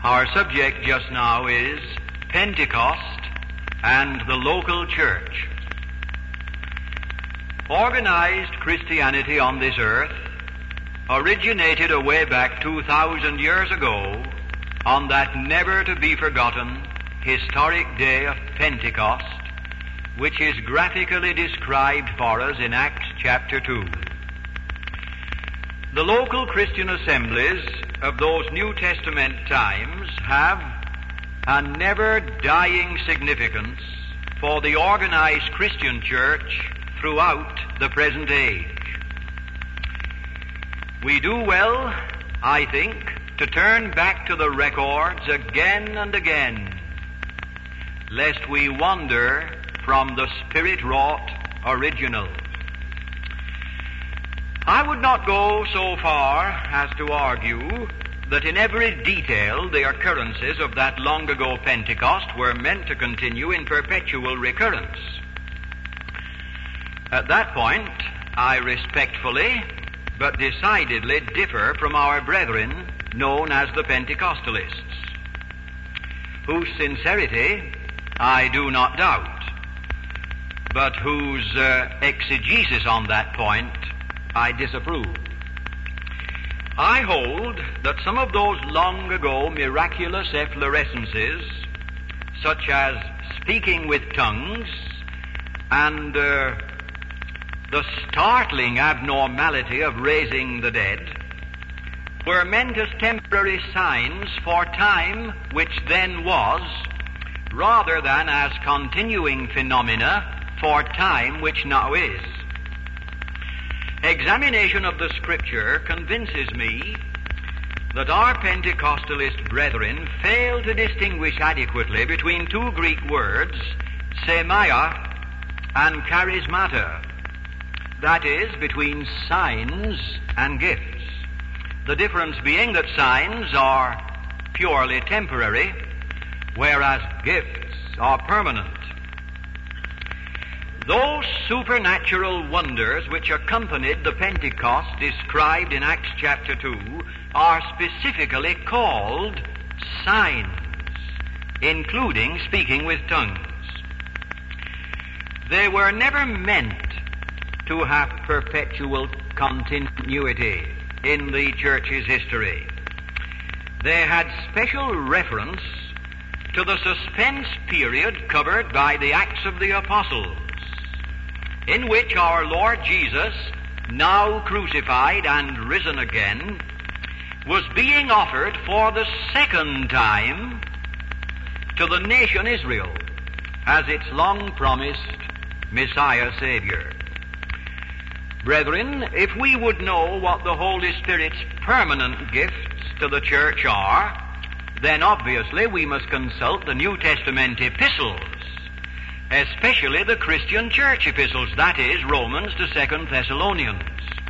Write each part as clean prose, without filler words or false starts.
Our subject just now is Pentecost and the local church. Organized Christianity on this earth originated a way back 2,000 years ago on that never-to-be-forgotten historic day of Pentecost, which is graphically described for us in Acts chapter 2. The local Christian assemblies of those New Testament times have a never-dying significance for the organized Christian church throughout the present age. We do well, I think, to turn back to the records again and again, lest we wander from the Spirit-wrought originals. I would not go so far as to argue that in every detail the occurrences of that long-ago Pentecost were meant to continue in perpetual recurrence. At that point, I respectfully but decidedly differ from our brethren known as the Pentecostalists, whose sincerity I do not doubt, but whose exegesis on that point I disapprove. I hold that some of those long-ago miraculous efflorescences, such as speaking with tongues and the startling abnormality of raising the dead, were meant as temporary signs for time which then was, rather than as continuing phenomena for time which now is. Examination of the Scripture convinces me that our Pentecostalist brethren fail to distinguish adequately between two Greek words, semia and charismata, that is, between signs and gifts. The difference being that signs are purely temporary, whereas gifts are permanent. Those supernatural wonders which accompanied the Pentecost described in Acts chapter 2 are specifically called signs, including speaking with tongues. They were never meant to have perpetual continuity in the church's history. They had special reference to the suspense period covered by the Acts of the Apostles, in which our Lord Jesus, now crucified and risen again, was being offered for the second time to the nation Israel as its long-promised Messiah Savior. Brethren, if we would know what the Holy Spirit's permanent gifts to the church are, then obviously we must consult the New Testament epistles, especially the Christian church epistles, that is, Romans to 2 Thessalonians.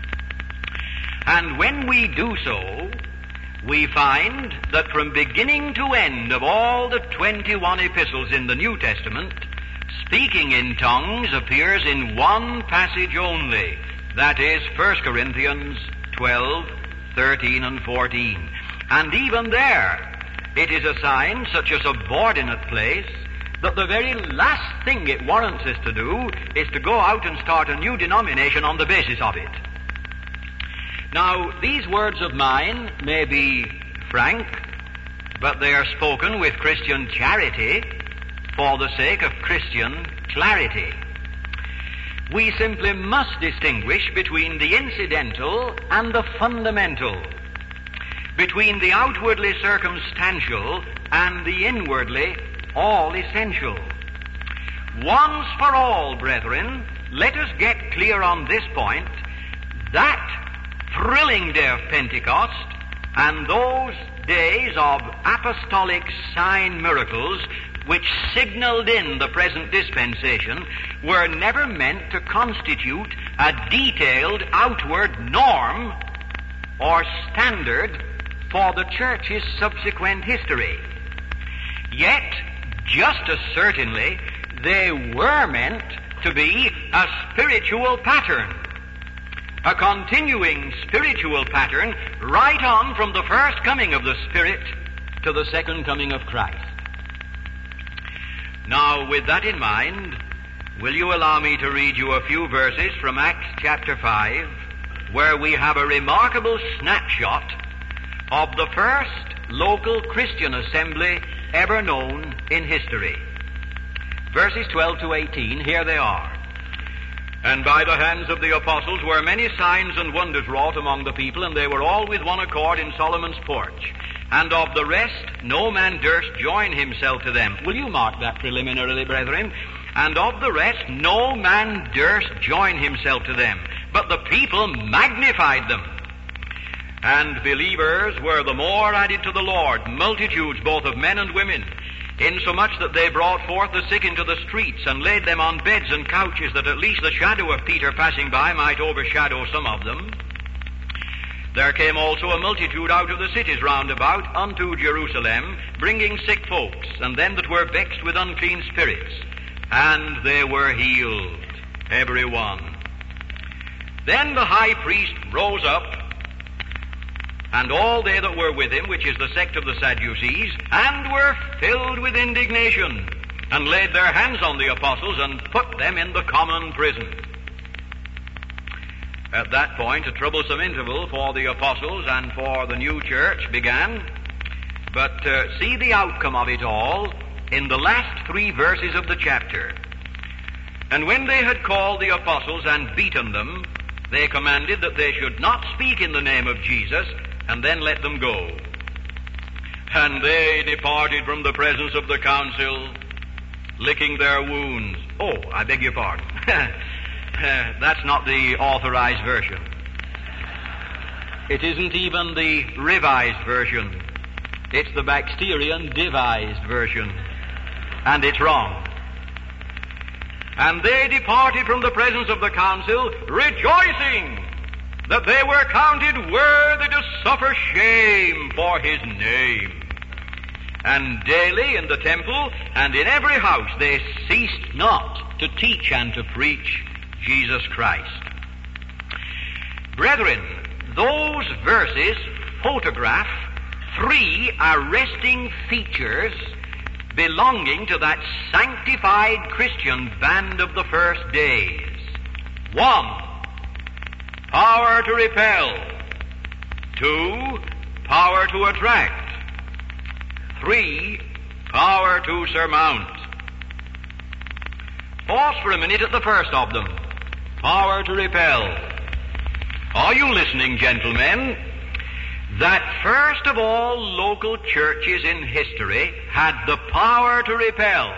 And when we do so, we find that from beginning to end of all the 21 epistles in the New Testament, speaking in tongues appears in one passage only, that is, 1 Corinthians 12, 13, and 14. And even there, it is a sign, such a subordinate place, that the very last thing it warrants us to do is to go out and start a new denomination on the basis of it. Now, these words of mine may be frank, but they are spoken with Christian charity for the sake of Christian clarity. We simply must distinguish between the incidental and the fundamental, between the outwardly circumstantial and the inwardly all essential. Once for all, brethren, let us get clear on this point, that thrilling day of Pentecost and those days of apostolic sign miracles which signaled in the present dispensation were never meant to constitute a detailed outward norm or standard for the church's subsequent history. Yet, just as certainly, they were meant to be a spiritual pattern, a continuing spiritual pattern right on from the first coming of the Spirit to the second coming of Christ. Now, with that in mind, will you allow me to read you a few verses from Acts chapter 5, where we have a remarkable snapshot of the first local Christian assembly ever known in history. Verses 12 to 18, here they are. And by the hands of the apostles were many signs and wonders wrought among the people, and they were all with one accord in Solomon's porch. And of the rest no man durst join himself to them. Will you mark that preliminarily, brethren? And of the rest no man durst join himself to them, but the people magnified them. And believers were the more added to the Lord, multitudes both of men and women, insomuch that they brought forth the sick into the streets, and laid them on beds and couches, that at least the shadow of Peter passing by might overshadow some of them. There came also a multitude out of the cities round about unto Jerusalem, bringing sick folks, and them that were vexed with unclean spirits, and they were healed, every one. Then the high priest rose up, and all they that were with him, which is the sect of the Sadducees, and were filled with indignation, and laid their hands on the apostles, and put them in the common prison. At that point, a troublesome interval for the apostles and for the new church began. But see the outcome of it all in the last 3 verses of the chapter. And when they had called the apostles and beaten them, they commanded that they should not speak in the name of Jesus, and then let them go. And they departed from the presence of the council, licking their wounds. Oh, I beg your pardon. That's not the authorized version. It isn't even the revised version. It's the Baxterian devised version. And it's wrong. And they departed from the presence of the council, rejoicing that they were counted worthy to suffer shame for his name. And daily in the temple and in every house they ceased not to teach and to preach Jesus Christ. Brethren, those verses photograph 3 arresting features belonging to that sanctified Christian band of the first days. 1, power to repel. 2, power to attract. 3, power to surmount. Pause for a minute at the first of them. Power to repel. Are you listening, gentlemen? That first of all local churches in history had the power to repel.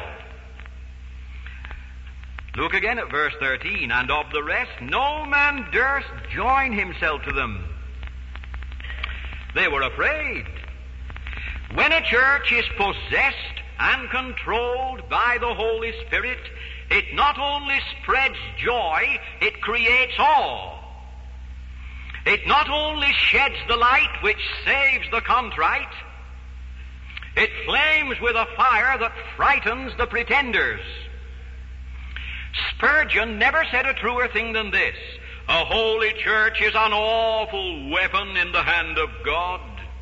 Look again at verse 13. And of the rest no man durst join himself to them. They were afraid. When a church is possessed and controlled by the Holy Spirit, it not only spreads joy, it creates awe. It not only sheds the light which saves the contrite, it flames with a fire that frightens the pretenders. Spurgeon never said a truer thing than this: a holy church is an awful weapon in the hand of God.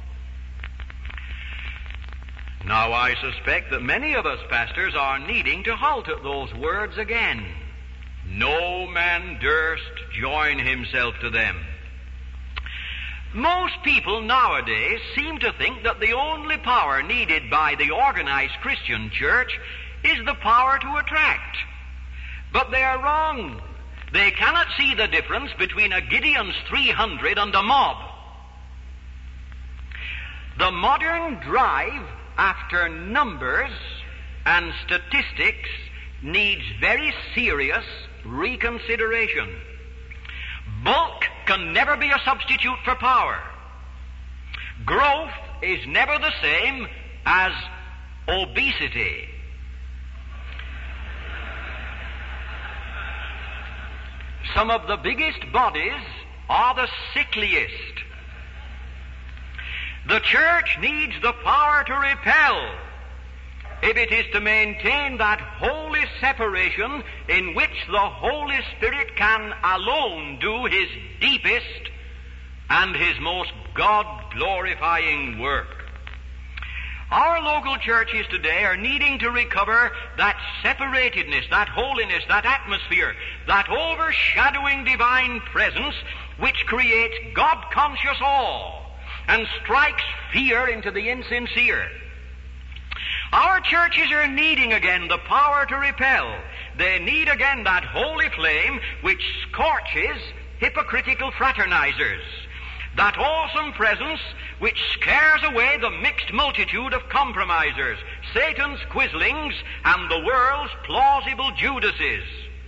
Now I suspect that many of us pastors are needing to halt at those words again. No man durst join himself to them. Most people nowadays seem to think that the only power needed by the organized Christian church is the power to attract. But they are wrong. They cannot see the difference between a Gideon's 300 and a mob. The modern drive after numbers and statistics needs very serious reconsideration. Bulk can never be a substitute for power. Growth is never the same as obesity. Some of the biggest bodies are the sickliest. The church needs the power to repel if it is to maintain that holy separation in which the Holy Spirit can alone do His deepest and His most God-glorifying work. Our local churches today are needing to recover that separatedness, that holiness, that atmosphere, that overshadowing divine presence which creates God-conscious awe and strikes fear into the insincere. Our churches are needing again the power to repel. They need again that holy flame which scorches hypocritical fraternizers. That awesome presence which scares away the mixed multitude of compromisers, Satan's quislings, and the world's plausible Judases.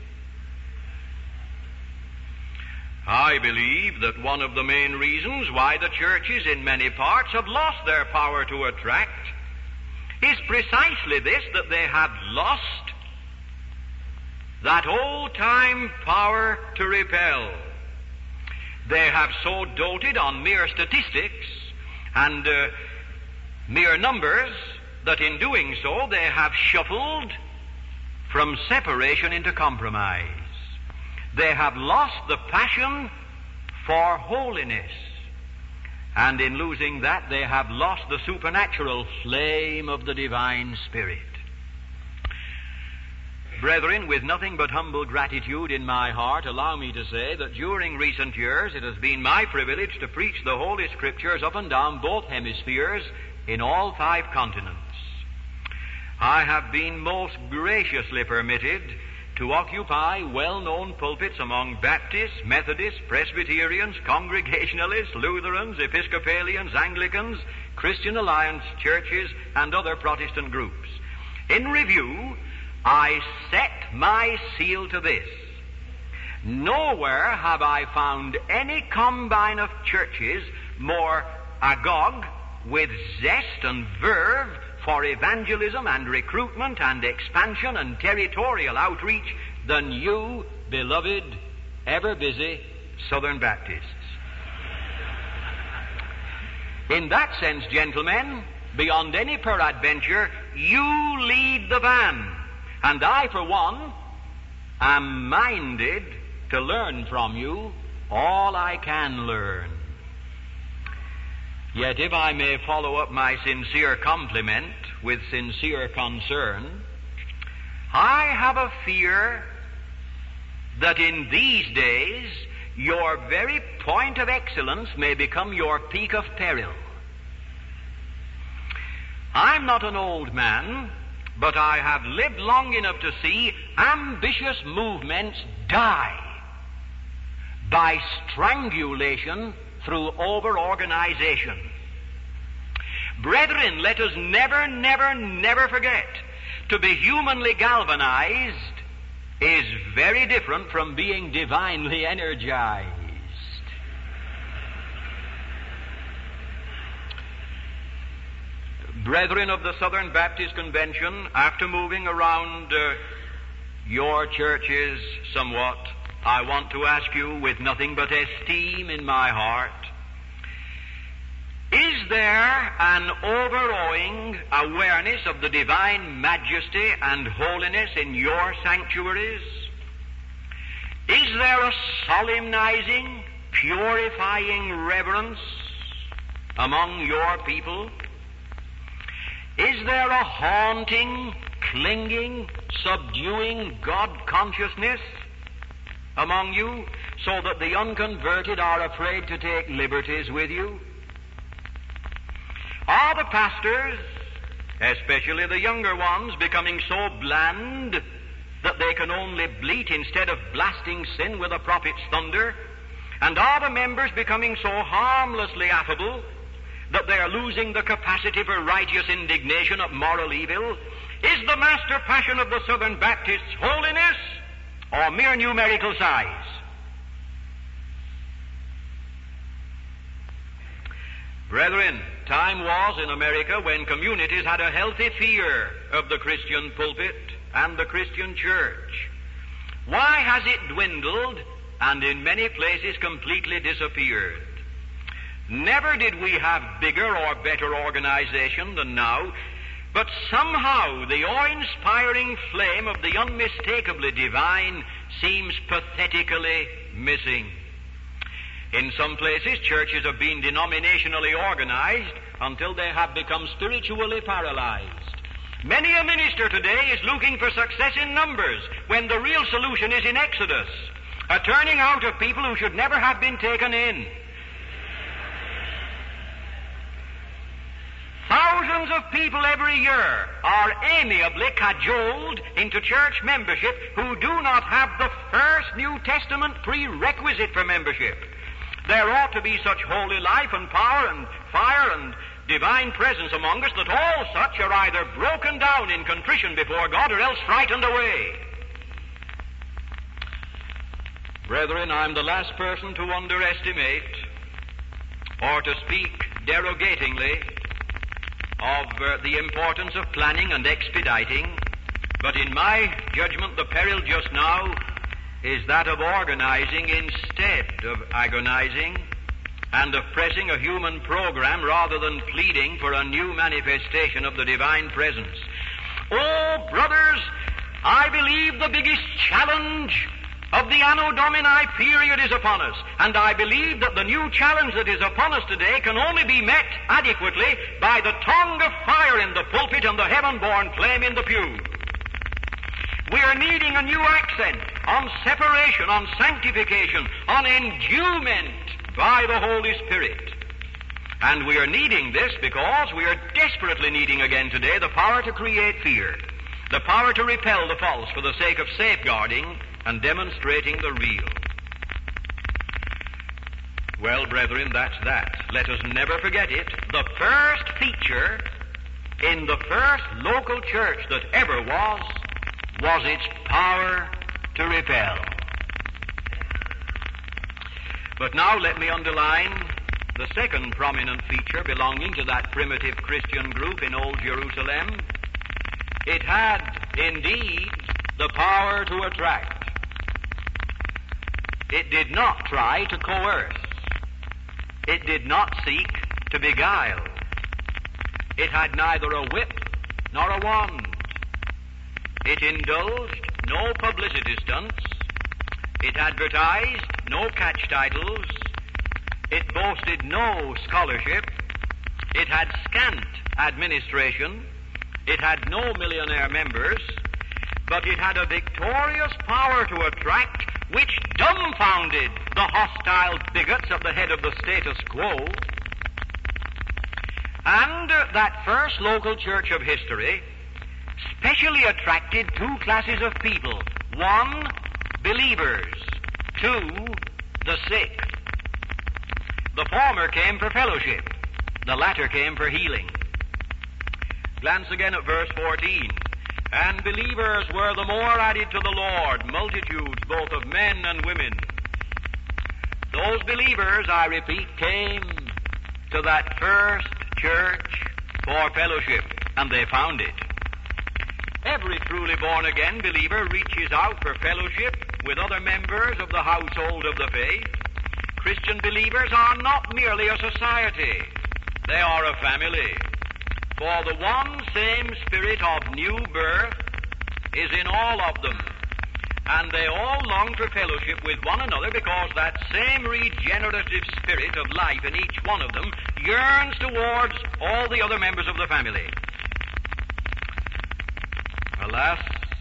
I believe that one of the main reasons why the churches in many parts have lost their power to attract is precisely this, that they have lost that old-time power to repel. They have so doted on mere statistics and mere numbers that in doing so they have shuffled from separation into compromise. They have lost the passion for holiness, and in losing that they have lost the supernatural flame of the divine Spirit. Brethren, with nothing but humble gratitude in my heart, allow me to say that during recent years it has been my privilege to preach the Holy Scriptures up and down both hemispheres in all 5 continents. I have been most graciously permitted to occupy well-known pulpits among Baptists, Methodists, Presbyterians, Congregationalists, Lutherans, Episcopalians, Anglicans, Christian Alliance churches, and other Protestant groups. In review, I set my seal to this: nowhere have I found any combine of churches more agog with zest and verve for evangelism and recruitment and expansion and territorial outreach than you, beloved, ever-busy Southern Baptists. In that sense, gentlemen, beyond any peradventure, you lead the van. And I, for one, am minded to learn from you all I can learn. Yet if I may follow up my sincere compliment with sincere concern, I have a fear that in these days your very point of excellence may become your peak of peril. I'm not an old man, but I have lived long enough to see ambitious movements die by strangulation through over-organization. Brethren, let us never, never, never forget, to be humanly galvanized is very different from being divinely energized. Brethren of the Southern Baptist Convention, after moving around your churches somewhat, I want to ask you with nothing but esteem in my heart, is there an overawing awareness of the divine majesty and holiness in your sanctuaries? Is there a solemnizing, purifying reverence among your people? Is there a haunting, clinging, subduing God-consciousness among you, so that the unconverted are afraid to take liberties with you? Are the pastors, especially the younger ones, becoming so bland that they can only bleat instead of blasting sin with a prophet's thunder? And are the members becoming so harmlessly affable that they are losing the capacity for righteous indignation of moral evil? Is the master passion of the Southern Baptists holiness or mere numerical size? Brethren, time was in America when communities had a healthy fear of the Christian pulpit and the Christian church. Why has it dwindled and in many places completely disappeared? Never did we have bigger or better organization than now, but somehow the awe-inspiring flame of the unmistakably divine seems pathetically missing. In some places, churches have been denominationally organized until they have become spiritually paralyzed. Many a minister today is looking for success in numbers when the real solution is in Exodus, a turning out of people who should never have been taken in. Thousands of people every year are amiably cajoled into church membership who do not have the first New Testament prerequisite for membership. There ought to be such holy life and power and fire and divine presence among us that all such are either broken down in contrition before God or else frightened away. Brethren, I'm the last person to underestimate or to speak derogatingly of the importance of planning and expediting, but in my judgment the peril just now is that of organizing instead of agonizing, and of pressing a human program rather than pleading for a new manifestation of the divine presence. Oh, brothers, I believe the biggest challenge of the Anno Domini period is upon us, and I believe that the new challenge that is upon us today can only be met adequately by the tongue of fire in the pulpit and the heaven-born flame in the pew. We are needing a new accent on separation, on sanctification, on endowment by the Holy Spirit. And we are needing this because we are desperately needing again today the power to create fear, the power to repel the false for the sake of safeguarding and demonstrating the real. Well, brethren, that's that. Let us never forget it. The first feature in the first local church that ever was its power to repel. But now let me underline the second prominent feature belonging to that primitive Christian group in Old Jerusalem. It had, indeed, the power to attract. It did not try to coerce. It did not seek to beguile. It had neither a whip nor a wand. It indulged no publicity stunts. It advertised no catch titles. It boasted no scholarship. It had scant administration. It had no millionaire members. But it had a victorious power to attract which dumbfounded the hostile bigots at the head of the status quo. And that first local church of history specially attracted two classes of people. One, believers. Two, the sick. The former came for fellowship. The latter came for healing. Glance again at verse 14. And believers were the more added to the Lord, multitudes both of men and women. Those believers, I repeat, came to that first church for fellowship, and they found it. Every truly born-again believer reaches out for fellowship with other members of the household of the faith. Christian believers are not merely a society. They are a family. For the one same spirit of new birth is in all of them, and they all long for fellowship with one another because that same regenerative spirit of life in each one of them yearns towards all the other members of the family. Alas,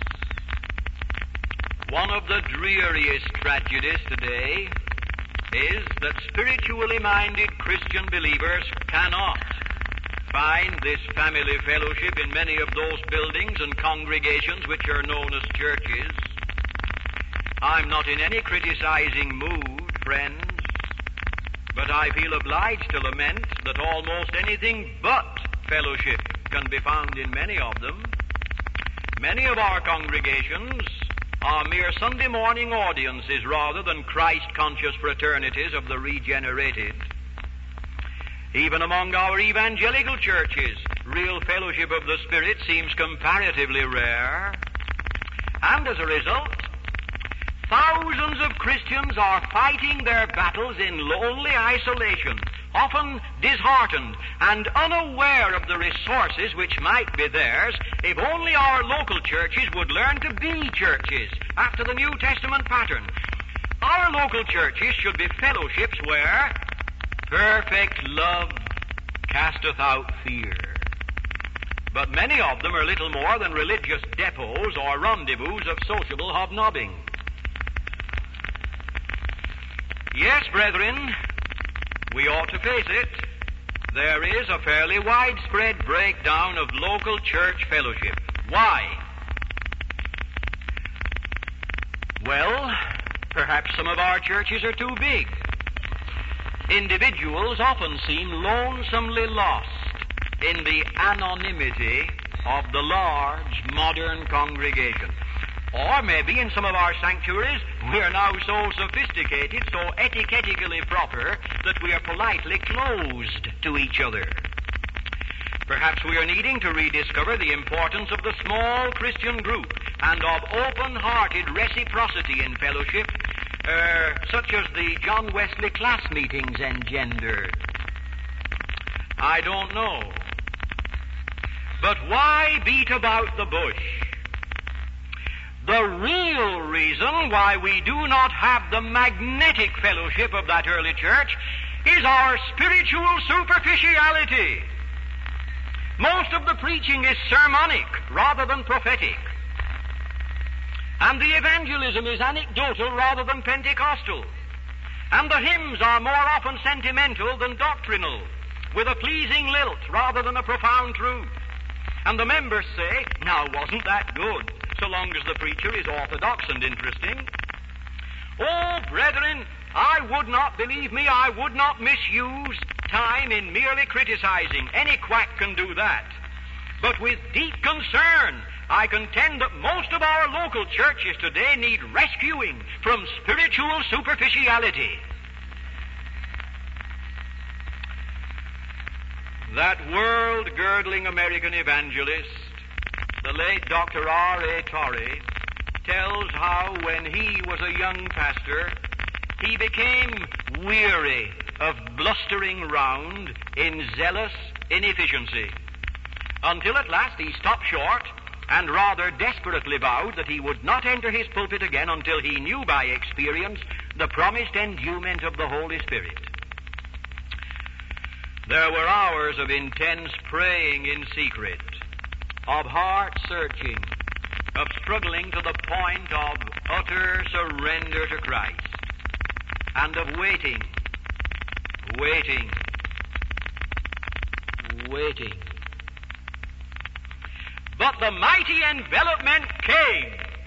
one of the dreariest tragedies today is that spiritually minded Christian believers cannot find this family fellowship in many of those buildings and congregations which are known as churches. I'm not in any criticizing mood, friends, but I feel obliged to lament that almost anything but fellowship can be found in many of them. Many of our congregations are mere Sunday morning audiences rather than Christ-conscious fraternities of the regenerated. Even among our evangelical churches, real fellowship of the Spirit seems comparatively rare. And as a result, thousands of Christians are fighting their battles in lonely isolation, often disheartened and unaware of the resources which might be theirs if only our local churches would learn to be churches after the New Testament pattern. Our local churches should be fellowships where perfect love casteth out fear. But many of them are little more than religious depots or rendezvous of sociable hobnobbing. Yes, brethren, we ought to face it. There is a fairly widespread breakdown of local church fellowship. Why? Well, perhaps some of our churches are too big. Individuals often seem lonesomely lost in the anonymity of the large modern congregation. Or maybe in some of our sanctuaries we are now so sophisticated, so etiquettically proper, that we are politely closed to each other. Perhaps we are needing to rediscover the importance of the small Christian group and of open-hearted reciprocity in fellowship, such as the John Wesley class meetings engendered. I don't know. But why beat about the bush? The real reason why we do not have the magnetic fellowship of that early church is our spiritual superficiality. Most of the preaching is sermonic rather than prophetic. And the evangelism is anecdotal rather than Pentecostal. And the hymns are more often sentimental than doctrinal, with a pleasing lilt rather than a profound truth. And the members say, now wasn't that good, so long as the preacher is orthodox and interesting. Oh, brethren, I would not misuse time in merely criticizing. Any quack can do that. But with deep concern, I contend that most of our local churches today need rescuing from spiritual superficiality. That world-girdling American evangelist, the late Dr. R.A. Torrey, tells how when he was a young pastor, he became weary of blustering round in zealous inefficiency, until at last he stopped short and rather desperately vowed that he would not enter his pulpit again until he knew by experience the promised endowment of the Holy Spirit. There were hours of intense praying in secret, of heart searching, of struggling to the point of utter surrender to Christ, and of waiting. But the mighty envelopment came,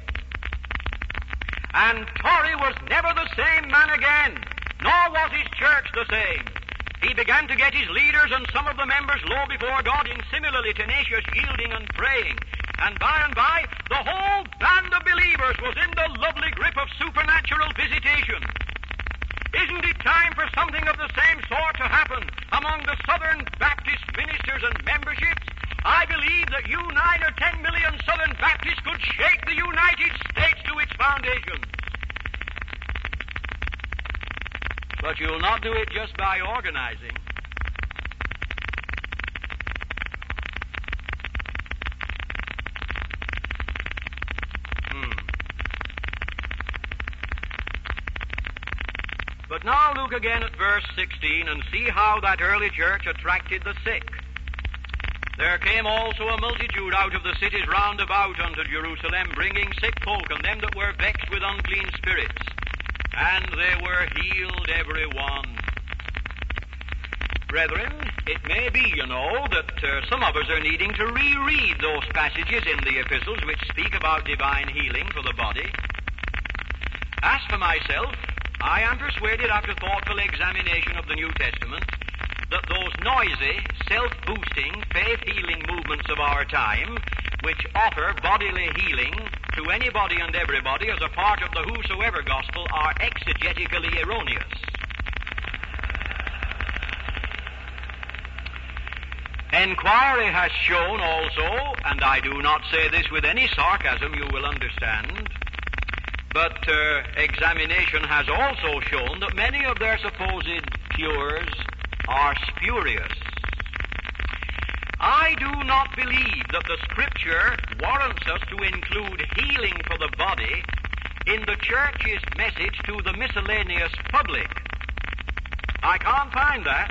and Torrey was never the same man again, nor was his church the same. He began to get his leaders and some of the members low before God in similarly tenacious yielding and praying. And by, the whole band of believers was in the lovely grip of supernatural visitation. Isn't it time for something of the same sort to happen among the Southern Baptist ministers and memberships? I believe that 9 or 10 million Southern Baptists could shake the United States to its foundations. But you'll not do it just by organizing. But now look again at verse 16 and see how that early church attracted the sick. There came also a multitude out of the cities round about unto Jerusalem, bringing sick folk and them that were vexed with unclean spirits. And they were healed every one. Brethren, it may be, that some of us are needing to reread those passages in the epistles which speak about divine healing for the body. As for myself, I am persuaded after thoughtful examination of the New Testament that those noisy, self-boosting, faith-healing movements of our time, which offer bodily healing to anybody and everybody as a part of the whosoever gospel, are exegetically erroneous. Enquiry has shown also, and I do not say this with any sarcasm, you will understand, but examination has also shown that many of their supposed cures are spurious. I do not believe that the Scripture warrants us to include healing for the body in the church's message to the miscellaneous public. I can't find that.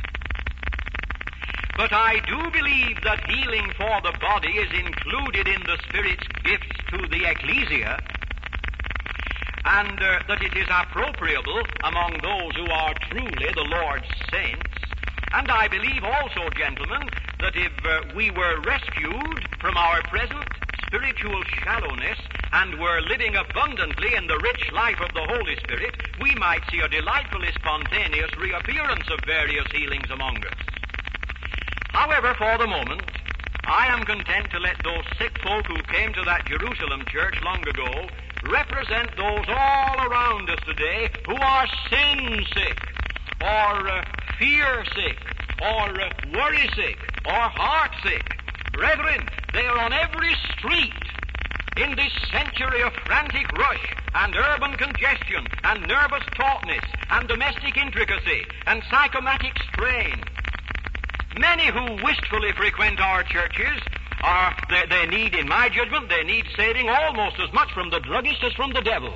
But I do believe that healing for the body is included in the Spirit's gifts to the ecclesia, and that it is appropriable among those who are truly the Lord's saints. And I believe also, gentlemen, that if we were rescued from our present spiritual shallowness and were living abundantly in the rich life of the Holy Spirit, we might see a delightfully spontaneous reappearance of various healings among us. However, for the moment, I am content to let those sick folk who came to that Jerusalem church long ago represent those all around us today who are sin-sick, or fear-sick, or worry-sick, or heart-sick. Brethren, they are on every street in this century of frantic rush and urban congestion and nervous tautness and domestic intricacy and psychomatic strain. Many who wistfully frequent our churches they need, in my judgment, they need saving almost as much from the druggist as from the devil.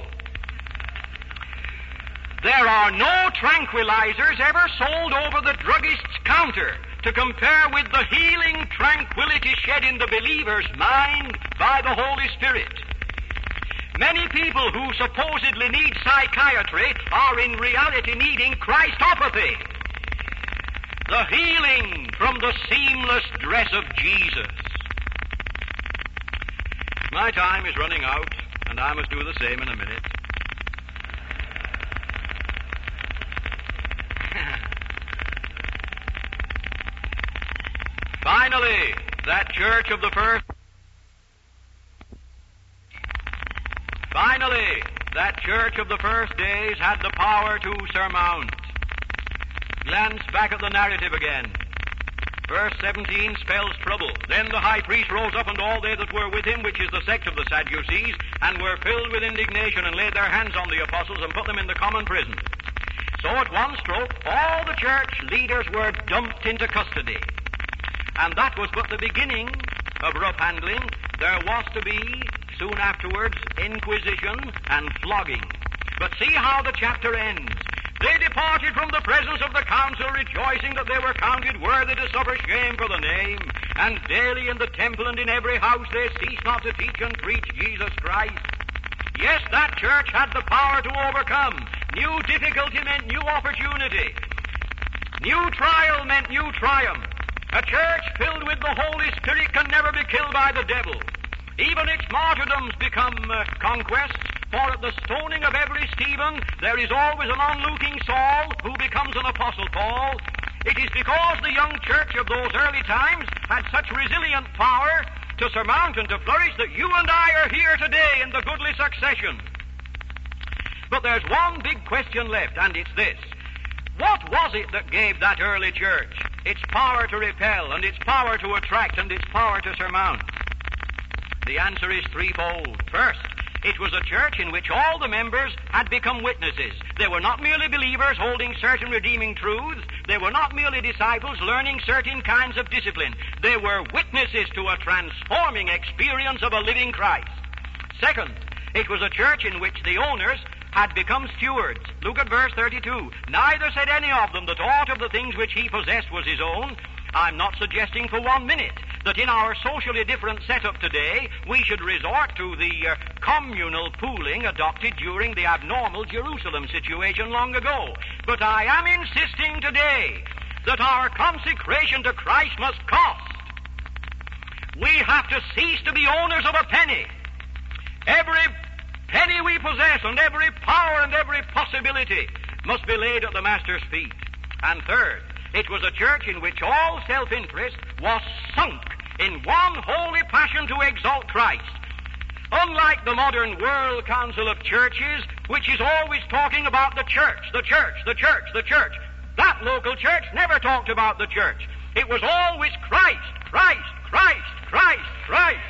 There are no tranquilizers ever sold over the druggist's counter to compare with the healing tranquility shed in the believer's mind by the Holy Spirit. Many people who supposedly need psychiatry are in reality needing Christopathy, the healing from the seamless dress of Jesus. My time is running out, and I must do the same in a minute. Finally, that church of the first days had the power to surmount. Glance back at the narrative again. Verse 17 spells trouble. Then the high priest rose up, and all they that were with him, which is the sect of the Sadducees, and were filled with indignation, and laid their hands on the apostles, and put them in the common prison. So at one stroke, all the church leaders were dumped into custody. And that was but the beginning of rough handling. There was to be, soon afterwards, inquisition and flogging. But see how the chapter ends. They departed from the presence of the council, rejoicing that they were counted worthy to suffer shame for the name. And daily in the temple and in every house they ceased not to teach and preach Jesus Christ. Yes, that church had the power to overcome. New difficulty meant new opportunity. New trial meant new triumph. A church filled with the Holy Spirit can never be killed by the devil. Even its martyrdoms become conquests, for at the stoning of every Stephen there is always an onlooking Saul who becomes an Apostle Paul. It is because the young church of those early times had such resilient power to surmount and to flourish that you and I are here today in the goodly succession. But there's one big question left, and it's this. What was it that gave that early church its power to repel, and its power to attract, and its power to surmount? The answer is threefold. First, it was a church in which all the members had become witnesses. They were not merely believers holding certain redeeming truths. They were not merely disciples learning certain kinds of discipline. They were witnesses to a transforming experience of a living Christ. Second, it was a church in which the owners had become stewards. Look at verse 32. Neither said any of them that aught of the things which he possessed was his own. I'm not suggesting for 1 minute that in our socially different setup today we should resort to the communal pooling adopted during the abnormal Jerusalem situation long ago. But I am insisting today that our consecration to Christ must cost. We have to cease to be owners of a penny. Every penny we possess and every power and every possibility must be laid at the Master's feet. And third, it was a church in which all self-interest was sunk in one holy passion to exalt Christ. Unlike the modern world council of churches, which is always talking about the church, the church, the church, the church, that local church never talked about the church. It was always Christ, Christ, Christ, Christ, Christ.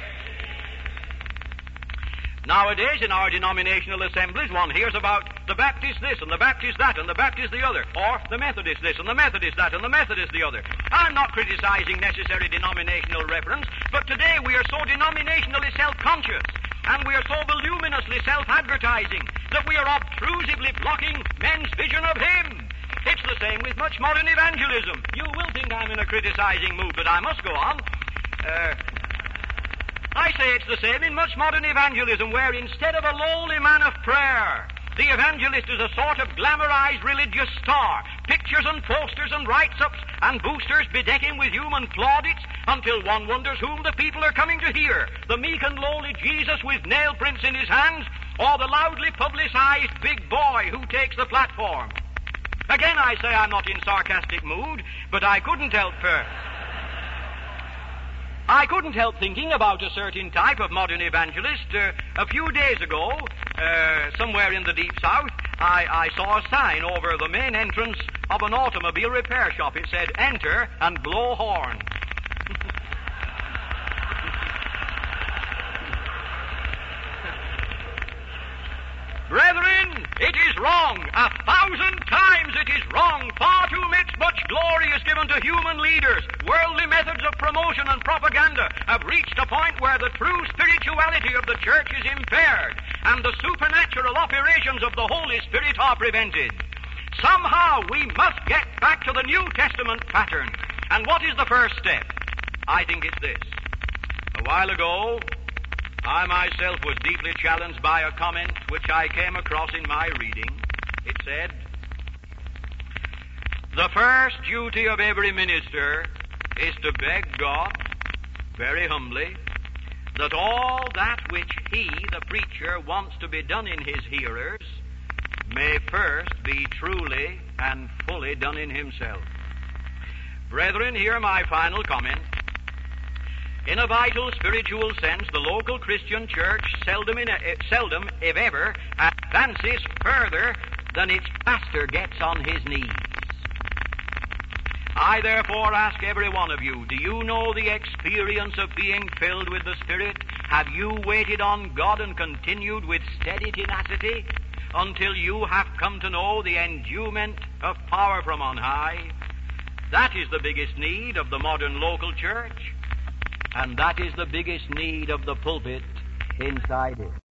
Nowadays, in our denominational assemblies, one hears about the Baptist this, and the Baptist that, and the Baptist the other, or the Methodist this, and the Methodist that, and the Methodist the other. I'm not criticizing necessary denominational reference, but today we are so denominationally self-conscious, and we are so voluminously self-advertising that we are obtrusively blocking men's vision of Him. It's the same with much modern evangelism. You will think I'm in a criticizing mood, but I must go on. I say it's the same in much modern evangelism, where instead of a lowly man of prayer, the evangelist is a sort of glamorized religious star. Pictures and posters and write-ups and boosters bedeck him with human plaudits until one wonders whom the people are coming to hear. The meek and lowly Jesus with nail prints in his hands, or the loudly publicized big boy who takes the platform. Again, I say I'm not in sarcastic mood, but I couldn't help thinking about a certain type of modern evangelist. A few days ago, somewhere in the deep south, I saw a sign over the main entrance of an automobile repair shop. It said, "Enter and blow horn." Brethren, it is wrong. 1,000 times it is wrong. Far too much glory is given to human leaders. Worldly methods of promotion and propaganda have reached a point where the true spirituality of the church is impaired, and the supernatural operations of the Holy Spirit are prevented. Somehow we must get back to the New Testament pattern. And what is the first step? I think it's this. A while ago, I myself was deeply challenged by a comment which I came across in my reading. It said, "The first duty of every minister is to beg God, very humbly, that all that which he, the preacher, wants to be done in his hearers may first be truly and fully done in himself." Brethren, hear my final comment. In a vital spiritual sense, the local Christian church seldom, if ever, advances further than its pastor gets on his knees. I therefore ask every one of you, do you know the experience of being filled with the Spirit? Have you waited on God and continued with steady tenacity until you have come to know the endowment of power from on high? That is the biggest need of the modern local church. And that is the biggest need of the pulpit inside it.